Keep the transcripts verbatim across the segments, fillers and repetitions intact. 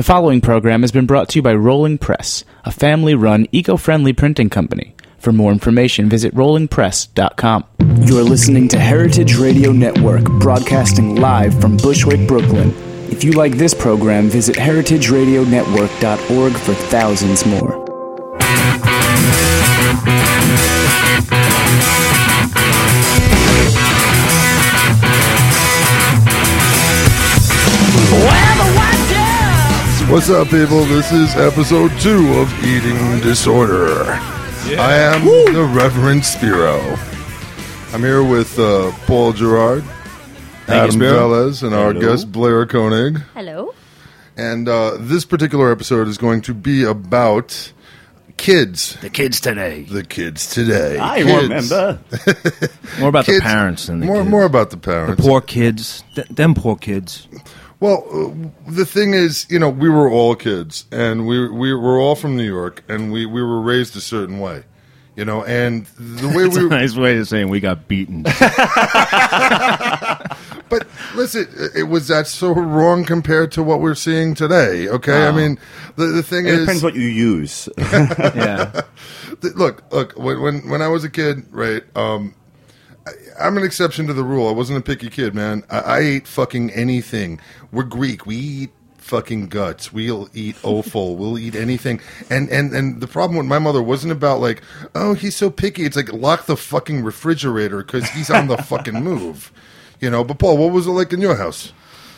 The following program has been brought to you by Rolling Press, a family-run, eco-friendly printing company. For more information, visit rolling press dot com. You are listening to Heritage Radio Network, broadcasting live from Bushwick, Brooklyn. If you like this program, visit heritage radio network dot org for thousands more. What's up, people? This is episode two of Eating Disorder. Yeah. I am Woo. the Reverend Spiro. I'm here with uh, Paul Gerard, Thank Adam Velez, and Hello. our guest Blair Koenig. Hello. And uh, this particular episode is going to be about kids. The kids today. The kids today. I kids. remember. More about kids, the parents than the more, kids. More about the parents. The poor kids. Th- them poor kids. Well, uh, the thing is, you know, we were all kids, and we we were all from New York, and we, we were raised a certain way, you know, and the way That's we... a nice way of saying we got beaten. But listen, it was that so wrong compared to what we're seing today, okay? Wow. I mean, the, the thing it is... It depends what you use. Yeah. Look, look, when, when I was a kid, right... Um, I'm an exception to the rule. I wasn't a picky kid, man. I, I ate fucking anything. We're Greek. We eat fucking guts. We'll eat offal. We'll eat anything. And, and and the problem with my mother wasn't about like, oh, he's so picky. It's like, lock the fucking refrigerator because he's on the fucking move. You know, but Paul, what was it like in your house?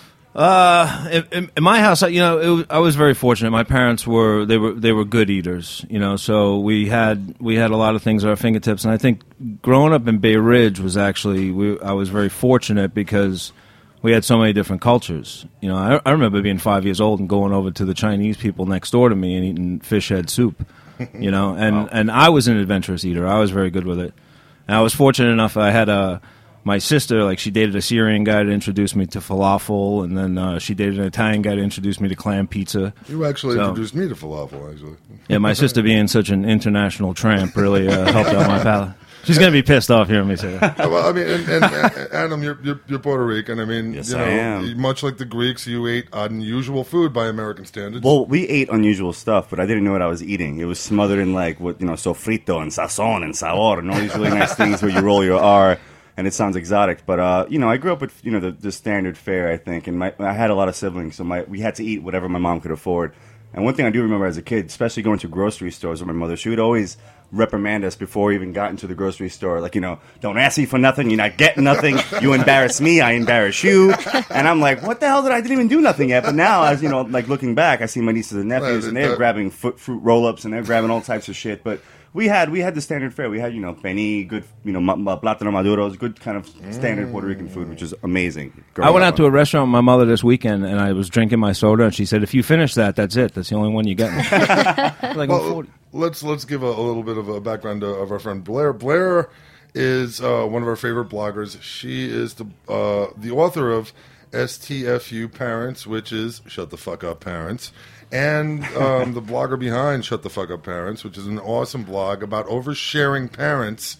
Uh, in, in my house, you know, it was, I was very fortunate. My parents were they were they were good eaters, you know. So we had we had a lot of things at our fingertips, and I think growing up in Bay Ridge was actually we, I was very fortunate because we had so many different cultures. You know, I, I remember being five years old and going over to the Chinese people next door to me and eating fish head soup. You know, and wow. and I was an adventurous eater. I was very good with it, and I was fortunate enough. I had a My sister, like, she dated a Syrian guy to introduce me to falafel, and then uh, she dated an Italian guy to introduce me to clam pizza. You actually so, introduced me to falafel, actually. Yeah, my sister being such an international tramp really uh, helped out my palate. She's going to be pissed off hearing me say that. Well, I mean, and, and, and Adam, you're, you're you're Puerto Rican. I mean, yes, you know, I am. Much like the Greeks, you ate unusual food by American standards. Well, we ate unusual stuff, but I didn't know what I was eating. It was smothered in, like, what you know, sofrito and sazon and sabor and all these really nice things where you roll your R. And it sounds exotic, but uh, you know, I grew up with you know the, the standard fare, I think, and my, I had a lot of siblings, so my we had to eat whatever my mom could afford. And one thing I do remember as a kid, especially going to grocery stores with my mother, she would always reprimand us before we even got into the grocery store, like, you know, don't ask me for nothing, you're not getting nothing, you embarrass me, I embarrass you. And I'm like, what the hell did I, I didn't even do nothing yet? But now, as you know, like looking back, I see my nieces and nephews, and they're grabbing foot, fruit roll-ups, and they're grabbing all types of shit, but We had we had the standard fare. We had, you know, pení, good, you know, ma- ma- plátano maduros, good kind of standard Puerto Rican food, which is amazing. I went out to a restaurant with my mother this weekend, and I was drinking my soda, and she said, if you finish that, that's it. That's the only one you get. Like, well, let's let's give a, a little bit of a background to, of our friend Blair. Blair is uh, one of our favorite bloggers. She is the uh, the author of S T F U Parents, which is Shut the Fuck Up Parents. And um, the blogger behind Shut the Fuck Up Parents, which is an awesome blog about oversharing parents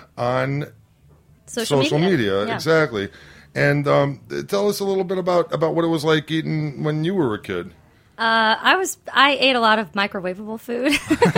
on social, social media. media. Yeah. Exactly. And um, tell us a little bit about, about what it was like eating when you were a kid. Uh, I was I ate a lot of microwavable food.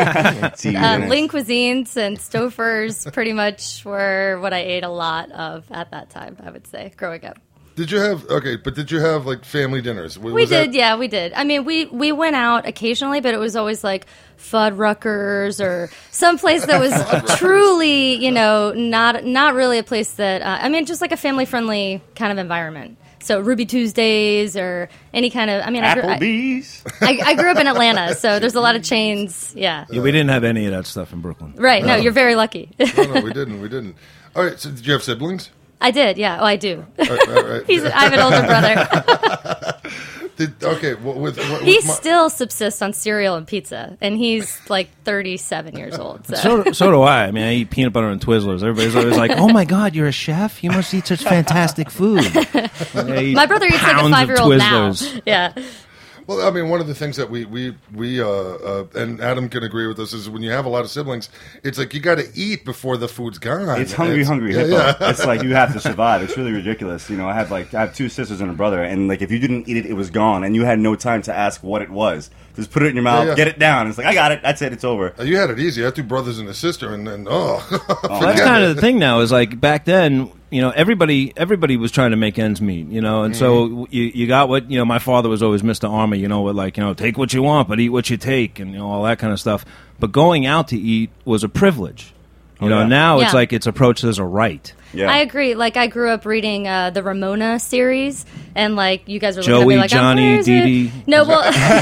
uh, Lean cuisines and Stouffer's pretty much were what I ate a lot of at that time, I would say, growing up. Did you have, okay, but did you have, like, family dinners? Was we did, that... yeah, we did. I mean, we, we went out occasionally, but it was always, like, Fuddruckers or some place that was truly, you know, not not really a place that, uh, I mean, just like a family-friendly kind of environment. So Ruby Tuesdays or any kind of, I mean, Applebee's. I, I, I grew up in Atlanta, so there's a lot of chains, yeah. yeah. We didn't have any of that stuff in Brooklyn. Right, no, no you're very lucky. no, no, we didn't, we didn't. All right, so did you have siblings? I did, yeah. Oh, I do. All right, all right. He's, I have an older brother. Did, okay, well, with, with he my... still subsists on cereal and pizza, and he's like thirty-seven years old. So. so, so do I. I mean, I eat peanut butter and Twizzlers. Everybody's always like, "Oh my God, you're a chef! You must eat such fantastic food." My brother eats like a five-year-old now. Yeah. Well, I mean, one of the things that we we we uh, uh, and Adam can agree with us is when you have a lot of siblings, it's like you got to eat before the food's gone. It's hungry, it's, hungry yeah, hippo. yeah. It's like you have to survive. It's really ridiculous. You know, I have like I have two sisters and a brother, and like if you didn't eat it, it was gone, and you had no time to ask what it was. Just put it in your mouth, Yeah, yeah. get it down. It's like I got it. That's it. It's over. Uh, You had it easy. I had two brothers and a sister, and then oh, Well, that's kind of the thing now. Is like back then, you know, everybody everybody was trying to make ends meet, you know, and Mm-hmm. so you you got what you know. My father was always Mister Army, you know, with like you know, take what you want, but eat what you take, and you know all that kind of stuff. But going out to eat was a privilege, you Oh, know. yeah. Now it's Yeah. like it's approached as a right. Yeah. I agree. Like I grew up reading uh, the Ramona series, and like you guys were Joey, looking at me like, Johnny, oh, where is Dee it? Dee. No, well,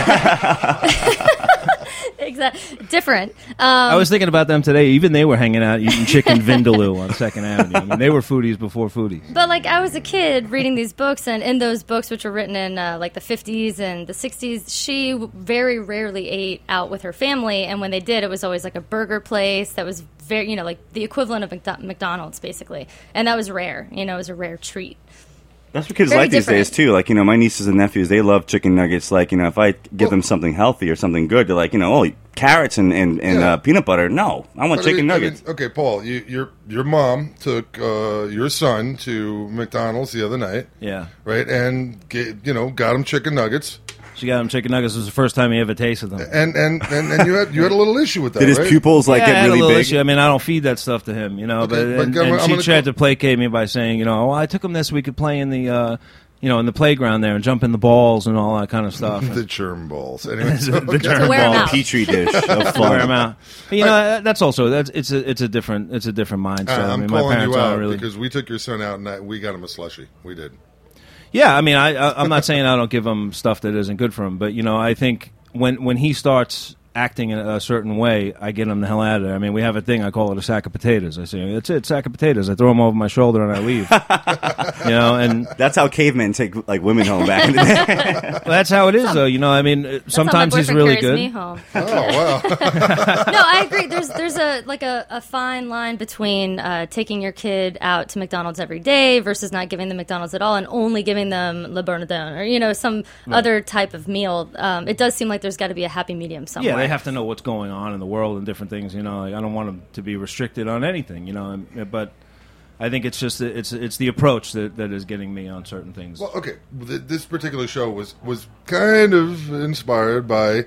exactly different. Um, I was thinking about them today. Even they were hanging out eating chicken vindaloo on Second Avenue. I mean, they were foodies before foodies. But like I was a kid reading these books, and in those books, which were written in uh, like the fifties and the sixties, she w- very rarely ate out with her family, and when they did, it was always like a burger place that was very, you know, like the equivalent of McDo- McDonald's, basically, and that was rare. You know, it was a rare treat. That's what kids Very like these different. days too. Like you know, my nieces and nephews, they love chicken nuggets. Like you know, if I give them something healthy or something good, they're like, you know, oh, carrots and and, and Yeah. uh, peanut butter. No, I want But I chicken mean- I nuggets. mean, okay, Paul, you, your your mom took uh, your son to McDonald's the other night, Yeah, right? And ga- you know, got him chicken nuggets, she got him chicken nuggets. It was the first time he ever tasted them. and and, and, and you had you had a little issue with that, Did his right? pupils like yeah, I get had really a little big? issue. I mean, I don't feed that stuff to him, you know. Okay, but but and, I'm- and I'm she gonna tried call- to placate me by saying, you know, oh, I took him this. We could play in the, uh, you know, in the playground there and jump in the balls and all that kind of stuff. the germ balls. Anyway, so, the okay. germ wear 'em ball. out. Petri dish of Wear fun. 'em out. But, you know, that- that's also that's it's a it's a different it's a different mindset. Uh, I I'm mean, my calling parents you aren't out really. because we took your son out and I, we got him a slushie. We did. Yeah, I mean, I, I I'm not saying I don't give him stuff that isn't good for him, but you know, I think when when he starts acting in a certain way, I get him the hell out of there. I mean, we have a thing I call it a sack of potatoes. I say that's it, sack of potatoes. I throw them over my shoulder and I leave. You know, and That's how cavemen take like women home back in the day. well, that's how it is, though. You know, I mean, uh, That's how my sometimes he's boyfriend really carries good. Me home. Oh wow! No, I agree. There's there's a like a, a fine line between uh, taking your kid out to McDonald's every day versus not giving them McDonald's at all and only giving them Le Bernardin or you know some other type of meal. Um, it does seem like there's got to be a happy medium somewhere. Yeah, they have to know what's going on in the world and different things. You know, like, I don't want them to be restricted on anything. You know, and- but I think it's just it's it's the approach that, that is getting me on certain things. Well, okay, th- this particular show was was kind of inspired by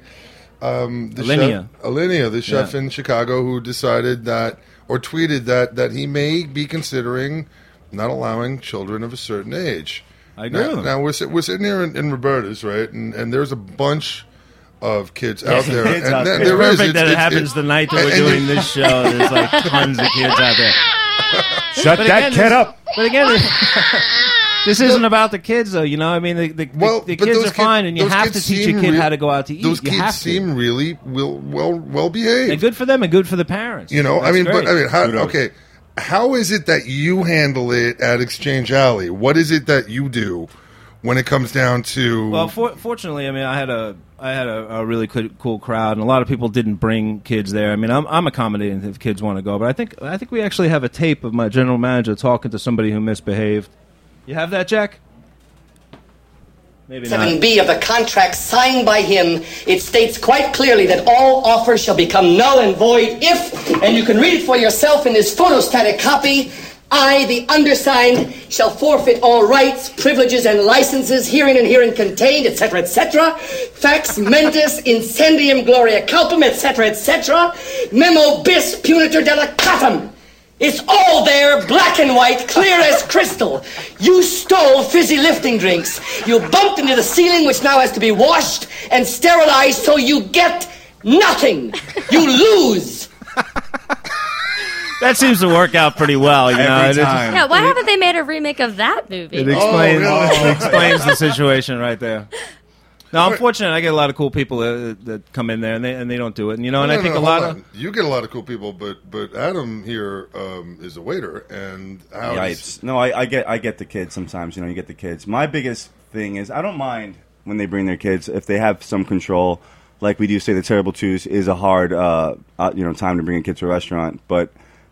um, the Alinea. chef, Alinea, the chef Yeah. in Chicago, who decided that or tweeted that that he may be considering not allowing children of a certain age. I agree Now, with him. now we're sit- we're sitting here in, in Roberta's, right, and and there's a bunch of kids out there. kids and out there- there. It's there is. perfect that it It's- happens it's- the night that and- we're and doing you- this show. There's like tons of kids out there. Shut But that again, kid this- up. But again, this isn't about the kids, though. You know, I mean, the, the, Well, the, the but kids those are kid- fine, and you those have to kids teach a seem kid real- how to go out to eat. Those you kids have to. seem really well well well behaved. And good for them and good for the parents. You know, I That's mean, great. but I mean, how, Kudos. okay, how is it that you handle it at Exchange Alley? What is it that you do when it comes down to? Well, for, fortunately, I mean, I had a I had a, a really cool, cool crowd, and a lot of people didn't bring kids there. I mean, I'm I'm accommodating if kids want to go, but I think I think we actually have a tape of my general manager talking to somebody who misbehaved. You have that, Jack? Maybe seven not. B of the contract signed by him, it states quite clearly that all offers shall become null and void if, and you can read it for yourself in this photostatic copy, I, the undersigned, shall forfeit all rights, privileges, and licenses herein and herein contained, et cetera, et cetera. Fax mentis incendium gloria culpum, et cetera, et cetera. Memo bis punitor delicatum. It's all there, black and white, clear as crystal. You stole fizzy lifting drinks. You bumped into the ceiling, which now has to be washed and sterilized, so you get nothing. You lose. That seems to work out pretty well. You know, Every It- time. Yeah, why haven't they made a remake of that movie? It explains, Oh, really? it explains the situation right there. No, I'm fortunate. I get a lot of cool people that, that come in there, and they and they don't do it. And you know, and No, I think no, a lot hold of on. You get a lot of cool people, but but Adam here um, is a waiter, and how does- Yipes. No, I, I get I get the kids sometimes. You know, you get the kids. My biggest thing is I don't mind when they bring their kids if they have some control. Like we do say, the Terrible Twos is a hard uh, uh, you know time to bring a kid to a restaurant, but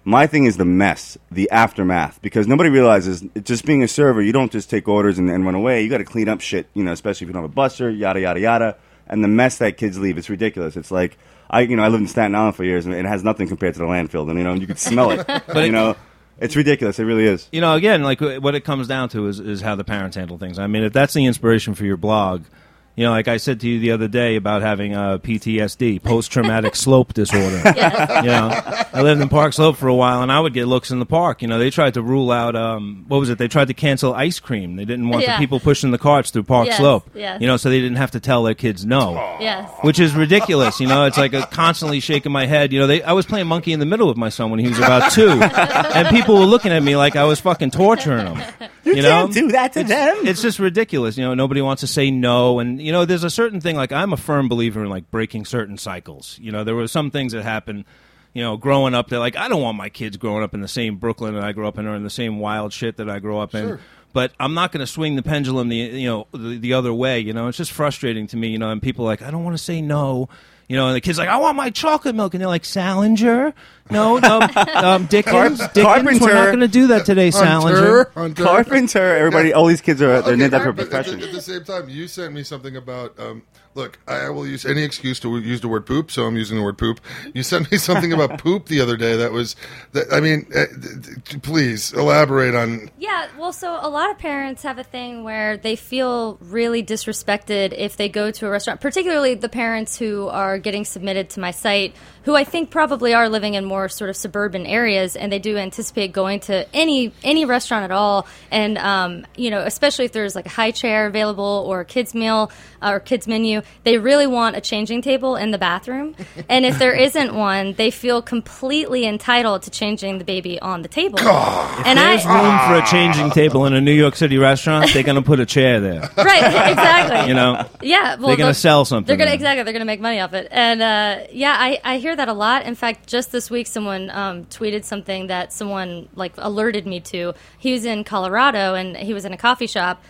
My thing is the mess, the aftermath, because nobody realizes just being a server, you don't just take orders and, and run away. You got to clean up shit, you know, especially if you don't have a buster, yada yada yada. And the mess that kids leave, it's ridiculous. It's like I, you know, I lived in Staten Island for years, and it has nothing compared to the landfill. And you know, you can smell it. But you know, it's ridiculous. It really is. You know, again, like what it comes down to is is how the parents handle things. I mean, if that's the inspiration for your blog. You know, like I said to you the other day about having uh, P T S D, post-traumatic slope disorder. Yes. You know, I lived in Park Slope for a while, and I would get looks in the park. You know, they tried to rule out, um, what was it? They tried to cancel ice cream. They didn't want Yeah. the people pushing the carts through Park Yes, Slope. yes. You know, so they didn't have to tell their kids no. Yes. Which is ridiculous, you know. It's like a constantly shaking my head. You know, they, I was playing monkey in the middle with my son when he was about two, and people were looking at me like I was fucking torturing him. You, you know? can't do that to it's, them. It's just ridiculous. You know, nobody wants to say no, and you know, there's a certain thing. Like I'm a firm believer in like breaking certain cycles. You know, there were some things that happened. You know, growing up, they're like, I don't want my kids growing up in the same Brooklyn that I grew up in, or in the same wild shit that I grew up in. Sure. But I'm not going to swing the pendulum the you know the, the other way. You know, it's just frustrating to me. You know, and people are like, I don't want to say no. You know, and the kid's like, I want my chocolate milk, and they're like, Salinger, no, no, um, Dickens, Carp- Dickens, Carpenter. we're not going to do that today, Salinger. Hunter, Hunter. Carpenter, everybody, all these kids are they're Okay, named after a but at, profession. the, at the same time, you sent me something about. Um, look, I will use any excuse to use the word poop, so I'm using the word poop. You sent me something about poop the other day. That was, that, I mean, uh, please elaborate on. Yeah, well, so a lot of parents have a thing where they feel really disrespected if they go to a restaurant, particularly the parents who are getting submitted to my site, who I think probably are living in more sort of suburban areas, and they do anticipate going to any any restaurant at all, and um, you know, especially if there's like a high chair available or a kids meal uh, or kids menu, they really want a changing table in the bathroom, and if there isn't one, they feel completely entitled to changing the baby on the table. And There's I, room for a changing table in a New York City restaurant. They're going to put a chair there. right, exactly. You know, Yeah, well, they're going the- to sell something. They're gonna there. exactly. They're gonna make money off it, and uh, yeah, I, I hear that a lot. In fact, just this week, someone um, tweeted something that someone like alerted me to. He was in Colorado, and he was in a coffee shop,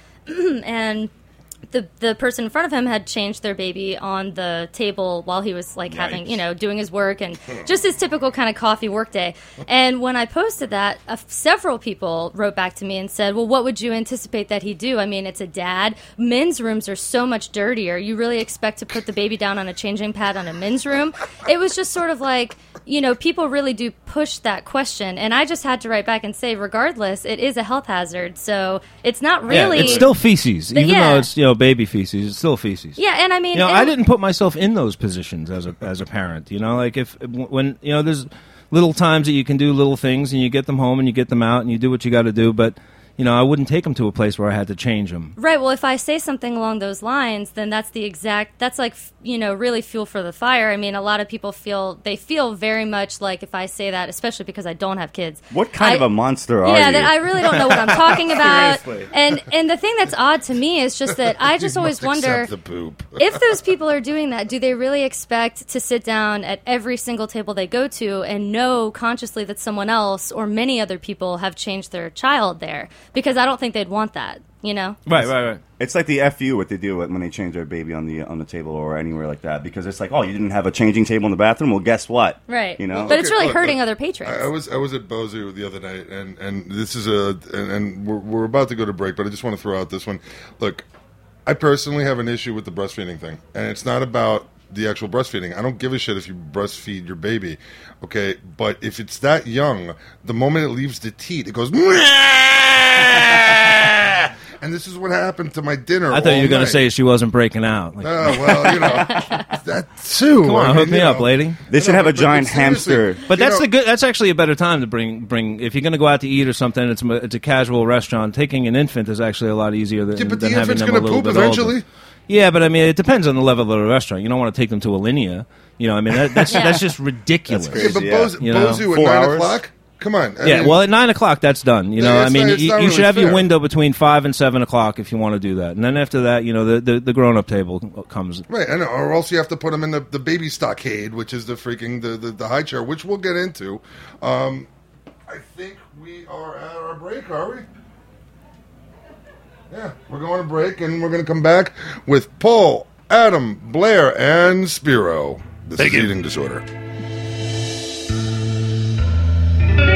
and the the person in front of him had changed their baby on the table while he was like having, you know, doing his work and just his typical kind of coffee work day. And when I posted that, uh, several people wrote back to me and said, well, what would you anticipate that he'd do? I mean, it's a dad. Men's rooms are so much dirtier. You really expect to put the baby down on a changing pad on a men's room? It was just sort of like, you know, people really do push that question. And I just had to write back and say, regardless, it is a health hazard. So it's not really... Yeah, it's still feces, But even yeah. though it's you know baby feces. It's still feces. Yeah, and I mean... You know, and- I didn't put myself in those positions as a as a parent. You know, like if when you know there's little times that you can do little things and you get them home and you get them out and you do what you got to do, but. You know, I wouldn't take them to a place where I had to change them. Right. Well, if I say something along those lines, then that's the exact, that's like, f- you know, really fuel for the fire. I mean, a lot of people feel, they feel very much like if I say that, especially because I don't have kids. What kind I- of a monster are Yeah, you? that I really don't know what I'm talking about. Seriously. And and the thing that's odd to me is just that I just You always must wonder accept the poop. if those people are doing that, do they really expect to sit down at every single table they go to and know consciously that someone else or many other people have changed their child there? Because I don't think they'd want that, you know? Right, right, right. It's like the F U what they do when they change their baby on the on the table or anywhere like that, because it's like, oh, you didn't have a changing table in the bathroom. Well, guess what? Right. You know. But it's Okay, really look, hurting look, other patrons. I, I was I was at Bozu the other night, and, and this is a and, and we're we're about to go to break, but I just want to throw out this one. Look, I personally have an issue with the breastfeeding thing, and it's not about the actual breastfeeding. I don't give a shit if you breastfeed your baby, okay? But if it's that young, the moment it leaves the teat, it goes. And this is what happened to my dinner. I thought you were going to say she wasn't breaking out. Like, Oh well, you know that too. come on, I hook mean, me you up, know. lady. They should No, have a but- giant but seriously, hamster. But you that's know- the good. That's actually a better time to bring bring. If you're going to go out to eat or something, it's a, it's a casual restaurant. Taking an infant is actually a lot easier than, Yeah, but than the having infant's them a gonna little poop bit older. eventually. Yeah, but I mean, it depends on the level of the restaurant. You don't want to take them to Alinea. You know, I mean, that, that's Yeah. that's just ridiculous. That's Yeah, but Yeah. Boz, You know, Bozu at four nine hours? o'clock. Come on. I Yeah, mean, well, at nine o'clock, that's done. You know, Yeah, I it's mean, not- it's you, not you really should have your fair. window between five and seven o'clock if you want to do that, and then after that, you know, the the, the grown up table comes. right. I know. Or else you have to put them in the, the baby stockade, which is the freaking the, the, the high chair, which we'll get into. Um, I think we are at our break, are we? Yeah, we're going to break, and we're going to come back with Paul, Adam, Blair, and Spiro. This is eating disorder.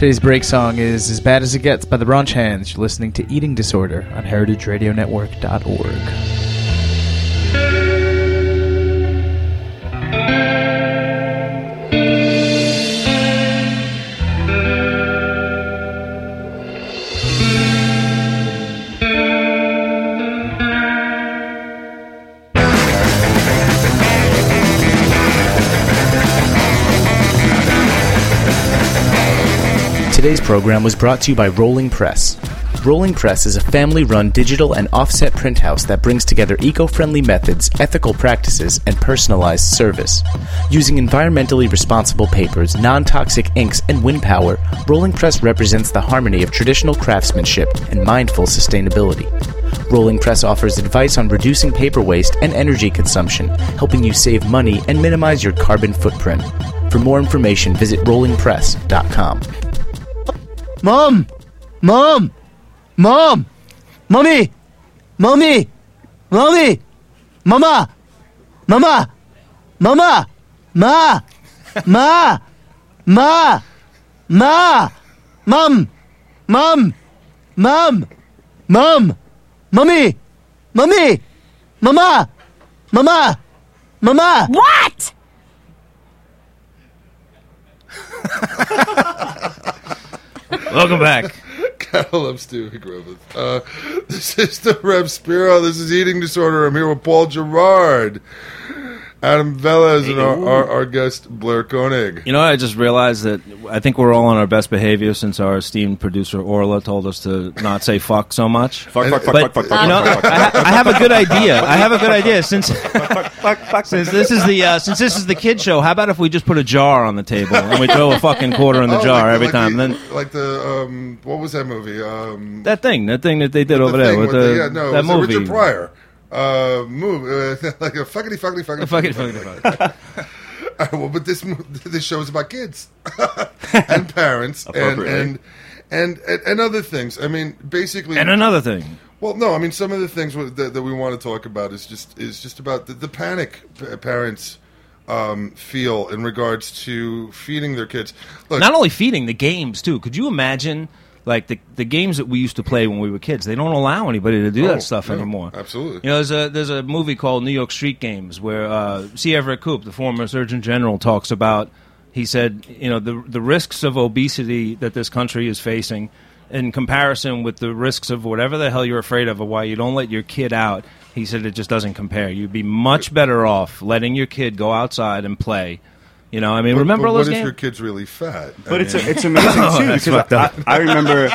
Today's break song is As Bad As It Gets by the Raunch Hands. You're listening to Eating Disorder on heritage radio network dot org. Today's program was brought to you by Rolling Press. Rolling Press is a family-run digital and offset print house that brings together eco-friendly methods, ethical practices, and personalized service. Using environmentally responsible papers, non-toxic inks, and wind power, Rolling Press represents the harmony of traditional craftsmanship and mindful sustainability. Rolling Press offers advice on reducing paper waste and energy consumption, helping you save money and minimize your carbon footprint. For more information, visit rolling press dot com. Mom! Mom! Mom! Mommy! Mommy! Mommy! Mama! Mama! Mama! Ma! Ma! Ma! Ma! Mom! Mom! Mom! Mom! Mommy! Mommy! Mama! Mama! Mama! What? Welcome back. Gotta love Stewie Griffith. Uh, this is the Rev Spiro. This is Eating Disorder. I'm here with Paul Gerard, Adam Velez, and our, our, our guest Blair Koenig. You know, I just realized that I think we're all on our best behavior since our esteemed producer Orla told us to not say fuck so much. Fuck, fuck, fuck, But, fuck, fuck, you know, fuck, fuck, I, fuck, I have a good idea. I have a good idea. Since since this is the uh, since this is the kid show, how about if we just put a jar on the table and we throw a fucking quarter in the Oh, jar like- every like time? The, And then like the um, what was that movie? Um, that thing, that thing that they did the over there thing with with the, yeah, no, that it was movie. Richard Pryor. Uh, move uh, like a fuckity fuckity fuckity Fuck it, fuck it, fuck it. Uh, well, but this mo- this show is about kids and parents and, Appropriately. and and and and other things. I mean, basically, And another thing. well, no, I mean, some of the things w- that, that we want to talk about is just is just about the, the panic p- parents um, feel in regards to feeding their kids. Look, Not only feeding, the games too. Could you imagine, like the the games that we used to play when we were kids? They don't allow anybody to do Oh, that stuff no, anymore. absolutely. You know, there's a there's a movie called New York Street Games where uh, C. Everett Koop, the former Surgeon General, talks about. He said, you know, the the risks of obesity that this country is facing, in comparison with the risks of whatever the hell you're afraid of, or why you don't let your kid out. He said it just doesn't compare. You'd be much better off letting your kid go outside and play. You know, I mean, but, remember but all what those if games? your kid's really fat? I But it's mean, it's amazing too That's because fucked up. I, I remember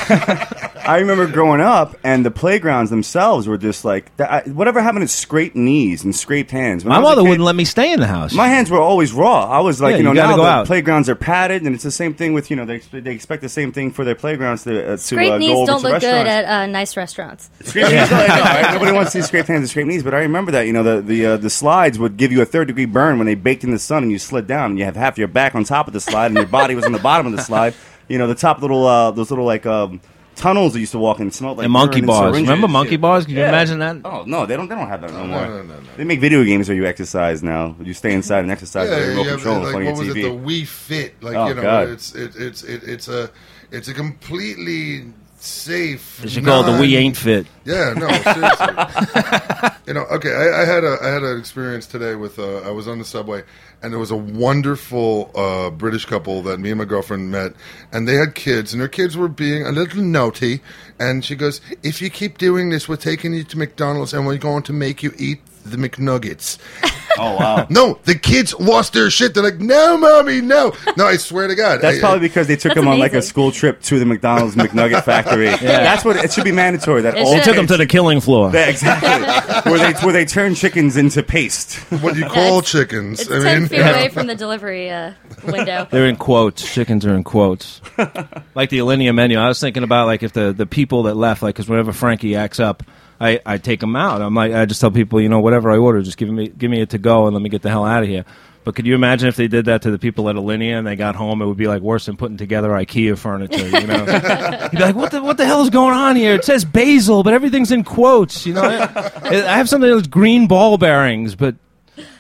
I remember growing up and the playgrounds themselves were just like that, I, whatever happened to scraped knees and scraped hands. When My I was a mother kid, wouldn't let me stay in the house. My hands were always raw. I was like, Yeah, you know, you gotta now go the out. playgrounds are padded, and it's the same thing with you know they they expect the same thing for their playgrounds to uh, to Scraped uh, knees go over don't to look good restaurants. at uh, nice restaurants. Scraped knees, I know, right? Nobody wants to see scraped hands and scraped knees, but I remember that. You know, the the uh, the slides would give you a third degree burn when they baked in the sun and you slid down, and you have half your back on top of the slide, and your body was on the bottom of the slide. You know, the top little uh, those little like um, tunnels you used to walk in smelled like and monkey urine bars. syringes. Remember monkey bars? Can you Yeah. imagine that? Oh no, they don't. They don't have that no, more. no, no, no. They make video games where you exercise now. You stay inside and exercise with yeah, a remote you have, control in like, front what of was your it? T The V. Wii Fit, like Oh, you know, God. it's it, it's it, it's a it's a completely safe. They should call it the non- We Ain't Fit. Yeah, no, seriously. you know, okay, I, I had a I had an experience today with uh, I was on the subway and there was a wonderful uh, British couple that me and my girlfriend met, and they had kids, and their kids were being a little naughty, and she goes, "If you keep doing this, we're taking you to McDonald's and we're going to make you eat the McNuggets." Oh wow. No, the kids lost their shit. They're like, "No, mommy, no, no." I swear to God, That's I- probably because they took That's them on like a amazing. school trip to the McDonald's McNugget factory. That's what it should be mandatory. That It all should. Took them to the killing floor. Yeah, exactly. where they where they turn chickens into paste. what you call it's- chickens. It's I ten mean, feet away from the delivery uh, window. They're in quotes. Chickens are in quotes. Like the Alinea menu. I was thinking about like if the, the people that left, like because whenever Frankie acts up, I, I take them out. I'm like I just tell people, you know, whatever I order, just give me give me it to go and let me get the hell out of here. But could you imagine if they did that to the people at Alinea and they got home? It would be like worse than putting together IKEA furniture. You know, you'd be like, "What the what the hell is going on here? It says basil, but everything's in quotes." You know, I, I have something that's green ball bearings, but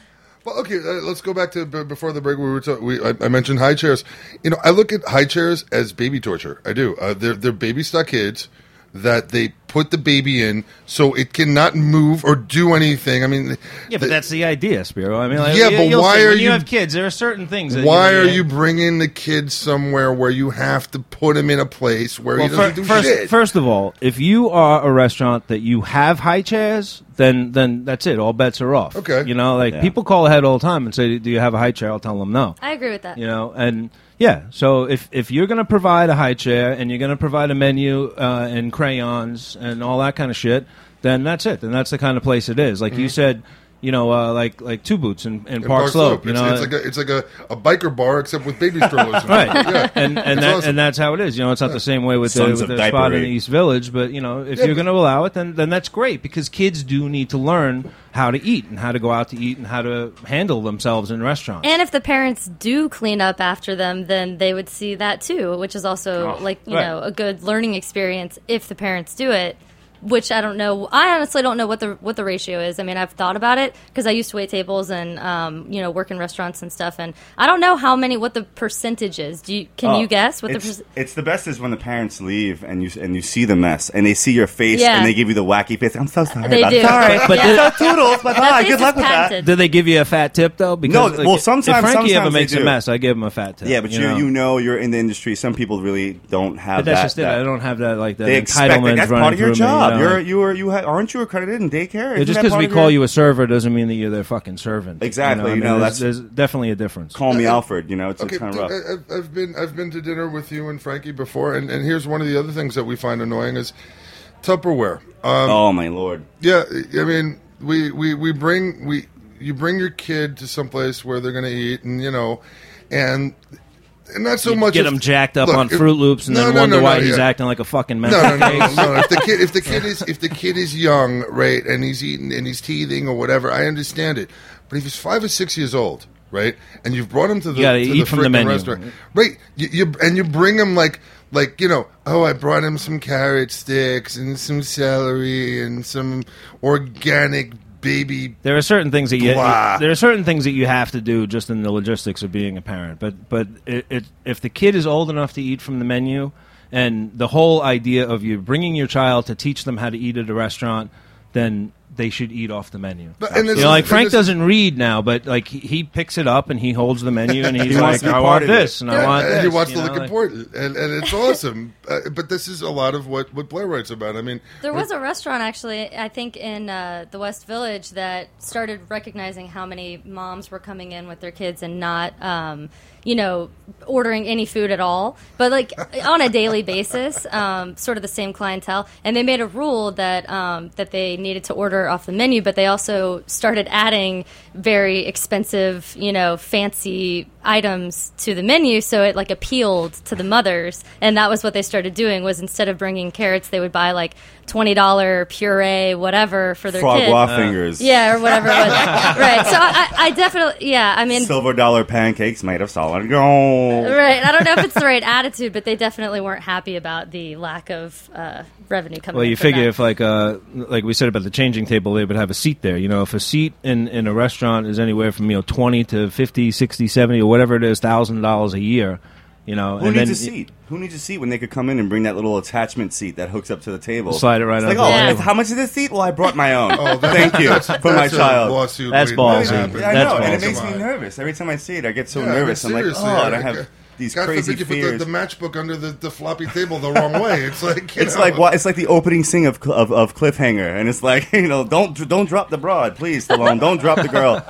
Well, okay, uh, let's go back to b- before the break. We were ta- we I, I mentioned high chairs. You know, I look at high chairs as baby torture. I do. Uh, they're they're baby stock kids that they put the baby in so it cannot move or do anything. I mean, Yeah, but that's the idea, Spiro. I mean, like, Yeah, you- but you'll why see, are when you you- have kids? There are certain things. That, why you know, are you bringing the kid somewhere where you have to put him in a place where Well, he doesn't fir- do first, shit? first of all, if you are a restaurant that you have high chairs, then then that's it. All bets are off. Okay. You know, like Yeah. people call ahead all the time and say, "Do you have a high chair?" I'll tell them no. I agree with that. You know, and yeah, so if if you're going to provide a high chair and you're going to provide a menu uh, and crayons and all that kind of shit, then that's it. Then that's the kind of place it is. Like you said, you know, uh, like like Two Boots in, in In Park, Slope. You it's, know, it's like a it's like a, a biker bar except with baby strollers. right, Yeah. and and It's that, awesome. and that's how it is. You know, it's not the same way with the, Sons with of the spot in Diapery. the East Village, but you know, if Yeah, you're but- going to allow it, then then that's great because kids do need to learn how to eat and how to go out to eat and how to handle themselves in restaurants. And if the parents do clean up after them, then they would see that too, which is also Oh, like you right. know a good learning experience if the parents do it. Which I don't know. I honestly don't know what the what the ratio is. I mean, I've thought about it because I used to wait tables and um, you know work in restaurants and stuff, and I don't know how many what the percentage is. Do you can Oh, you guess what the it's, perc- it's the best is when the parents leave and you and you see the mess and they see your face Yeah. and they give you the wacky face. I'm so sorry. They I'm do. sorry. But Yeah. the- So toodles. Bye that bye. face Good is luck with that. patented. Do they give you a fat tip though? Because No, well, sometimes- if Frankie sometimes ever they makes a do. mess, I give him a fat tip. Yeah, but you know? you know you're in the industry. Some people really don't have But that's that. just it. that- I don't have that like that They expect entitlement that. That's running part of your through job. Me, you know? You're you are you ha- aren't you accredited in daycare? Yeah, Isn't just that because part we of call your- you a server doesn't mean that you're their fucking servant. Exactly, You you know, know, I mean, that's- there's, there's definitely a difference. Call me Alfred. You know, it's, Okay, it's kind of rough. I- I've, I've been I've been to dinner with you and Frankie before, and, and here's one of the other things that we find annoying is Tupperware. Um, oh my lord! Yeah, I mean, we, we, we bring we you bring your kid to some place where they're going to eat, and you know, and and not so You much get if- him jacked up look, on if- Fruit Loops and no, then no, wonder no, why no, he's yeah. acting like a fucking No, mental no, no, no, case. no. If the kid, if the kid is, if the kid is young, right, and he's eating and he's teething or whatever, I understand it. But if he's five or six years old, right, and you've brought him to the, You gotta to eat the from the frickin' menu. restaurant, right? You, you and you bring him like, like you know, oh, I brought him some carrot sticks and some celery and some organic baby. There are certain things that you, Blah. there are certain things that you have to do just in the logistics of being a parent. But but it, it, if the kid is old enough to eat from the menu, and the whole idea of you bringing your child to teach them how to eat at a restaurant, then they should eat off the menu. But, and this You know, is- like and Frank this- doesn't read now, but like he, he picks it up and he holds the menu and he's He wants like, to be I part want of it. this and I Yeah, want and this. he wants you to know, look like- important, and, and it's awesome. Uh, but this is a lot of what what Blair writes about. I mean, There was a restaurant actually, I think in uh, the West Village that started recognizing how many moms were coming in with their kids and not, um, you know, ordering any food at all, but like on a daily basis, um, sort of the same clientele. And they made a rule that um, that they needed to order off the menu, but they also started adding very expensive, you know, fancy items to the menu, so it like appealed to the mothers. And that was what they started doing, was instead of bringing carrots, they would buy like twenty dollar puree, whatever, for their Frog kid. waff fingers. Yeah, or whatever it was. Right. So I, I definitely, yeah, I mean, Silver dollar pancakes made of solid gold. right. I don't know if it's the right attitude, but they definitely weren't happy about the lack of uh, revenue coming Well, in you from figure that. if like uh like we said about the changing table, they would have a seat there. You know, if a seat in, in a restaurant is anywhere from you know twenty to fifty, sixty, seventy, or whatever it is, thousand dollars a year. You know, Who and needs then a seat? Who needs a seat when they could come in and bring that little attachment seat that hooks up to the table? Slide it right It's on like, the oh, table. how much is this seat? Well, I brought my own. Oh, that- Thank you that's, for my that's a child. lawsuit That's waiting to ballsy. happen. Yeah, I That's know, and it ballsy. makes me nervous every time I see it. I get so Yeah, I mean, nervous. I'm like, seriously, oh, and I like, have uh, these God crazy forbid you fears. put the, the matchbook under the, the floppy table the wrong way. It's like you It's know, like what? It's like the opening scene of, of of Cliffhanger, and it's like you know, don't don't drop the broad, please, Stallone. Don't drop the girl.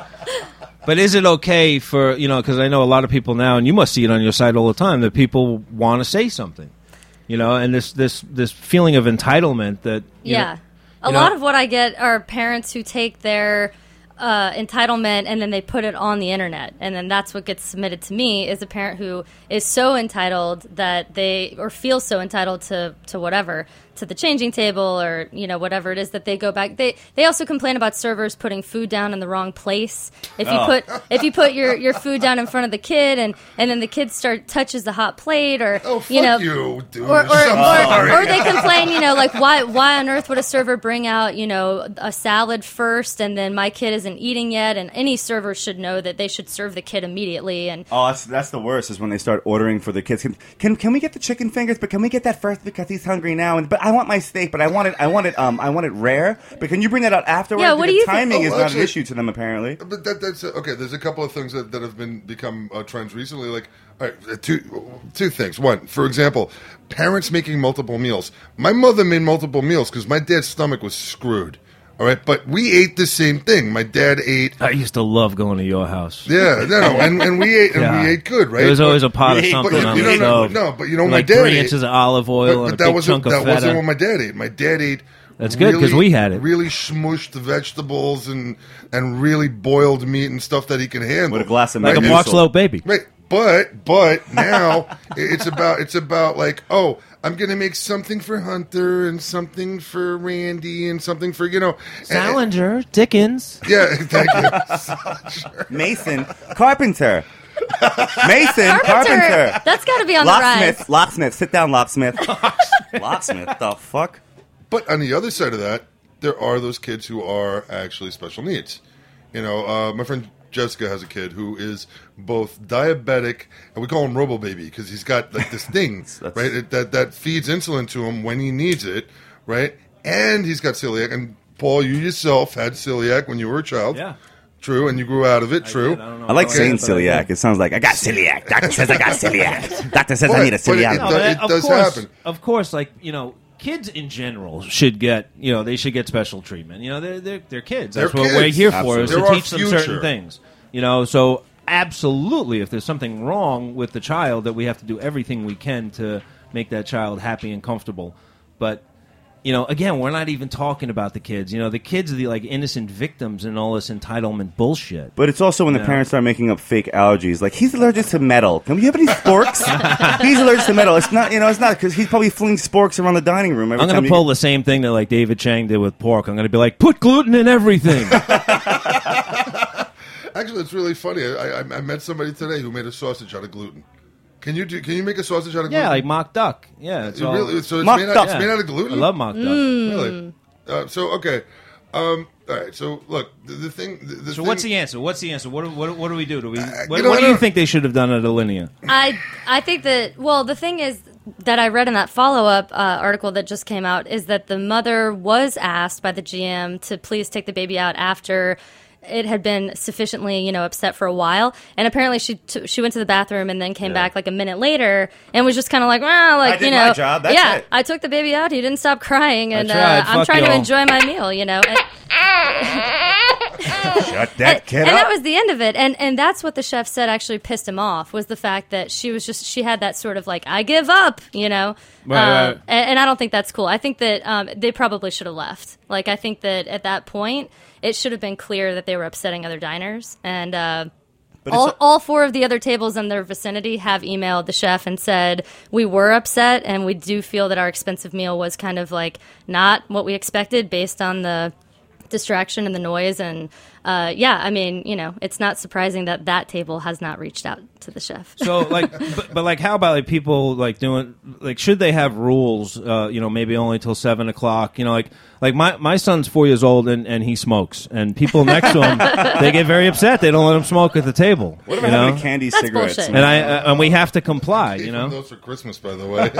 But is it okay for, you know, because I know a lot of people now, and you must see it on your site all the time, that people want to say something, you know, and this this this feeling of entitlement that, you Yeah. know, A you know- lot of what I get are parents who take their uh, entitlement and then they put it on the internet. And then that's what gets submitted to me, is a parent who is so entitled that they, or feels so entitled to, to whatever, to the changing table or, you know, whatever it is that they go back. They they also complain about servers putting food down in the wrong place. If you Oh. put if you put your, your food down in front of the kid and, and then the kid start touches the hot plate or Oh, fuck you know you, dude. or or, I'm sorry. or or they complain, you know, like why why on earth would a server bring out, you know, a salad first and then my kid isn't eating yet, and any server should know that they should serve the kid immediately. And Oh, that's, that's the worst is when they start ordering for the kids. Can, can can we get the chicken fingers? But can we get that first because he's hungry now? And but I want my steak, but I want it I want it um I want it rare. But can you bring that out afterwards? Yeah, what Because do you think- timing Oh, is not actually- an issue to them apparently. But that, that's uh, okay. There's a couple of things that, that have been become uh, trends recently. Like, all right, uh, two two things. One, for example, parents making multiple meals. My mother made multiple meals because my dad's stomach was screwed. All right, but we ate the same thing. My dad ate. I used to love going to your house. Yeah, no, no, and, and we ate, and Yeah. we ate good, right? There was But- always a pot of But- something but on you the don't know- stove. no, but you know, With my like dad three ate- inches of olive oil But, and but a that big wasn't chunk of that feta. wasn't what my dad ate. My dad ate. That's good, 'cause we had it. Really smushed vegetables and and really boiled meat and stuff that he can handle With a glass of like a Right. Mark Slope baby. Right, but but now it's about it's about like, oh, I'm gonna make something for Hunter and something for Randy and something for, you know, and- Salinger, Dickens. yeah, thank you. Mason, carpenter. Mason, Carpenter, carpenter. that's got to be on the Locksmith, rise. locksmith, sit down, locksmith. Locksmith, the fuck? But on the other side of that, there are those kids who are actually special needs. You know, uh, my friend Jessica has a kid who is both diabetic, and we call him Robo Baby because he's got like this thing, That's- right, it, that that feeds insulin to him when he needs it, right, and he's got celiac. And Paul, you yourself had celiac when you were a child, Yeah. true, and you grew out of it, true. I like saying celiac. It sounds like I got celiac. Doctor says I got celiac. Doctor says I But- need a but it- celiac. it No, does- but of does course, happen. Of course, like, you know, kids in general should get, you know, they should get special treatment. You know, they're they're, they're kids. That's They're what we're kids. here for, Absolutely. is They're to our teach them future. certain things. You know, so absolutely, if there's something wrong with the child, that we have to do everything we can to make that child happy and comfortable. But, you know, again, we're not even talking about the kids. You know, the kids are the, like, innocent victims in all this entitlement bullshit. But it's also when the Yeah. parents start making up fake allergies. Like, he's allergic to metal. Can we have any sporks? He's allergic to metal. It's not, you know, it's not because he's probably flinging sporks around the dining room. Every I'm going time to you pull the same thing that, like, David Chang did with pork. I'm going to be like, put gluten in everything. Actually, it's really funny. I, I, I met somebody today who made a sausage out of gluten. Can you do? Can you make a sausage out of gluten? Yeah, like mock duck. Yeah, it's You all, really, so it's Mock made, out, duck. it's made out of gluten. I love mock duck. Really? Uh, so okay. Um, all right. So look, the, the thing. The, the So thing, what's the answer? What's the answer? What do, what, do- what do we do? Do we? What, Uh, you know, what I do you don't- think they should have done at Alinea? I I think that, well, the thing is that I read in that follow up uh, article that just came out is that the mother was asked by the G M to please take the baby out after it had been sufficiently, you know, upset for a while, and apparently she t- she went to the bathroom and then came Yeah. back like a minute later and was just kind of like, well, like, I did you my know, job, that's yeah, it. I took the baby out. He didn't stop crying, and tried, uh, I'm fuck trying to y'all. enjoy my meal, you know. And, Shut that and, kid and up. that was the end of it, and and that's what the chef said actually pissed him off, was the fact that she was just she had that sort of like, I give up, you know. Right, Um, right. And, and I don't think that's cool. I think that um, they probably should have left. Like, I think that at that point it should have been clear that they were upsetting other diners, and uh, But all, it's- all four of the other tables in their vicinity have emailed the chef and said, we were upset and we do feel that our expensive meal was kind of like not what we expected based on the distraction and the noise. And uh, yeah, I mean, you know, it's not surprising that that table has not reached out to the chef. So, like, but, but like, how about like people like doing like? Should they have rules? Uh, you know, maybe only till seven o'clock. You know, like like my my son's four years old and, and he smokes, and people next to him they get very upset. They don't let him smoke at the table. What you about know? having candy That's cigarettes? bullshit. And I uh, and we have to comply. I gave You him know. those for Christmas, by the way.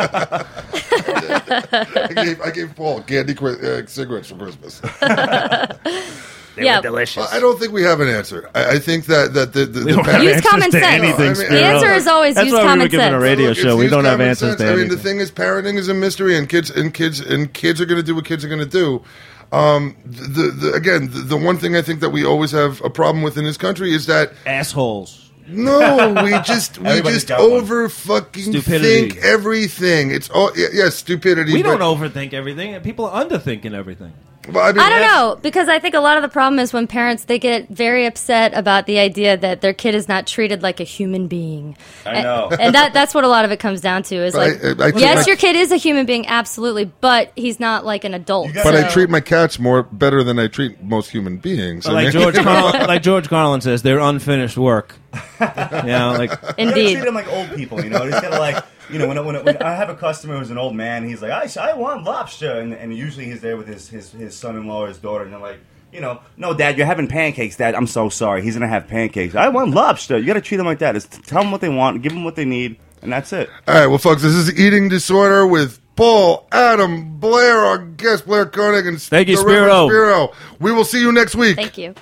I gave I gave Paul candy uh, cigarettes for Christmas. yeah, Well, I don't think we have an answer. I, I think that that the, the, the don't have parents- use answers common to sense. anything, I mean, The Spiro. answer is always That's use why we were common given a sense. radio Look, show. it's We use don't have common answers sense. to I mean, anything. the thing is, parenting is a mystery, and kids and kids and kids are going to do what kids are going to do. Um, the, the again, the, the one thing I think that we always have a problem with in this country is that Assholes. no, we just we Everybody's just got one. over fucking Stupidity. think everything. It's all yeah, yeah stupidity. We but- don't overthink everything, and people are underthinking everything. Well, I, mean, I don't know, because I think a lot of the problem is when parents, they get very upset about the idea that their kid is not treated like a human being. I know. And, and that that's what a lot of it comes down to is like, I- I- I treat yes, my- your kid is a human being, absolutely, but he's not like an adult. You But I so- treat my cats more better than I treat most human beings. I Like mean- George, Carlin, like George Carlin says, they're unfinished work. You know, like You gotta Indeed. treat them like old people, you know. You just gotta like, you know, when, I- when, I- when I have a customer who's an old man, he's like, I, I want lobster, and, and usually he's there with his, his, his son-in-law or his daughter, and they're like, you know, no, Dad, you're having pancakes, Dad. I'm so sorry. He's gonna have pancakes. I want lobster. You gotta treat them like that. Just tell them what they want, give them what they need, and that's it. All right, well, folks, this is Eating Disorder with Paul, Adam, Blair, our guest, Blair Koenig, and Thank you, the Reverend Spiro. Spiro. We will see you next week. Thank you.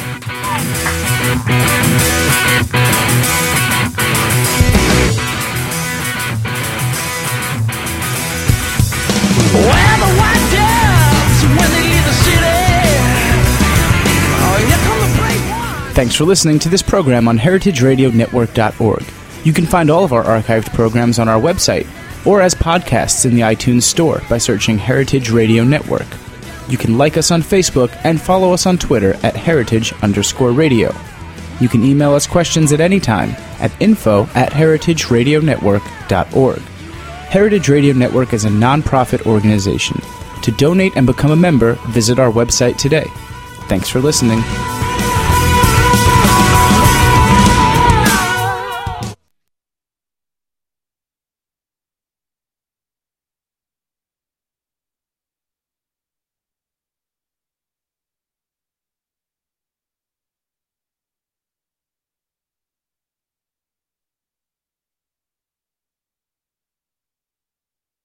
Well, the white doves, when they leave the city, oh, here come the brave ones. Thanks for listening to this program on heritage radio network dot org. You can find all of our archived programs on our website or as podcasts in the iTunes Store by searching Heritage Radio Network. You can like us on Facebook and follow us on Twitter at heritage underscore radio. You can email us questions at any time at info at heritage radio network dot org. Heritage Radio Network is a non-profit organization. To donate and become a member, visit our website today. Thanks for listening.